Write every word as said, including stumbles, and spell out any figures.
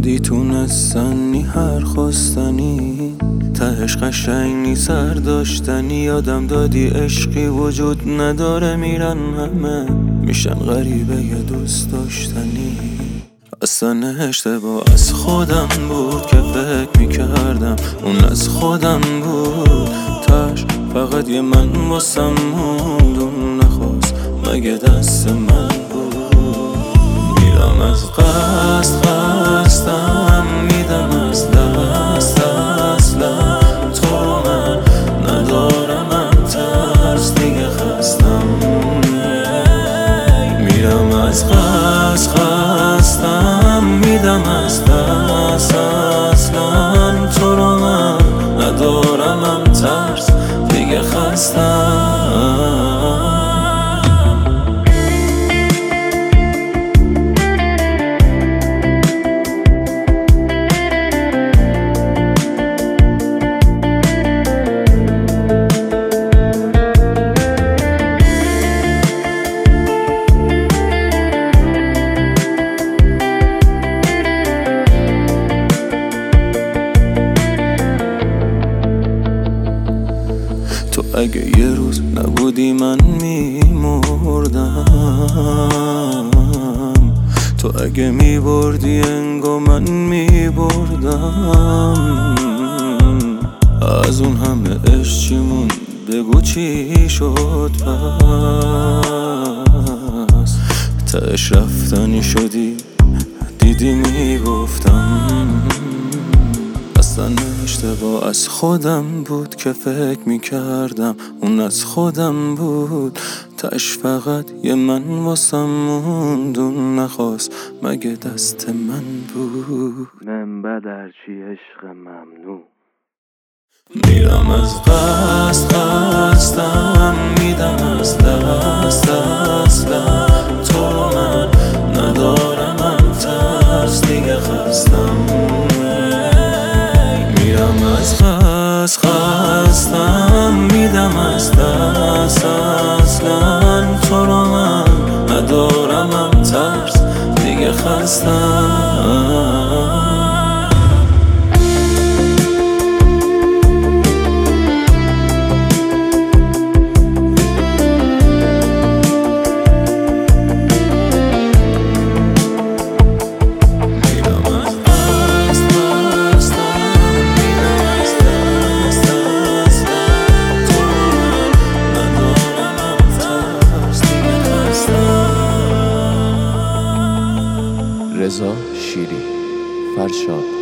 دادی تونستنی هر خواستنی تهش قشنگی سر داشتنی. یادم دادی عشقی وجود نداره میرن همه میشن غریبه یه دوست داشتنی. اصلا اشتباه از خودم بود که فکر میکردم اون از خودم بود. تاش فقط یه من واسم موند اون نخواست مگه دست من بود. میرم از قصد قصدم میدم از دست اصلا تو رو من ندارم من ترس دیگه خستم. میرم از قصد قصدم میدم از دست اصلا تو رو من ندارم من ترس دیگه خستم. تو اگه یه روز نبودی من میمردم، تو اگه میبردی انگار من میبردم. از اون همه عشق چی موند بگو چی شد پس. تهش رفتنی شدی دیدی میگفتم. اصلا اشتباه از خودم بود که فکر میکردم اون از خودم بود. تاش فقط یه من واسم موند اون نخواست مگه دست من بود. من بدرچی عشق ممنوع. میرم از قصد قصدم میدم از دست اصلا تو رو من ندارم من ترس دیگه خستم. میرم از قصد قصدم میدم از دست اصلا تو رو من ندارم من ترس دیگه خستم. رضا شیری، فرشاد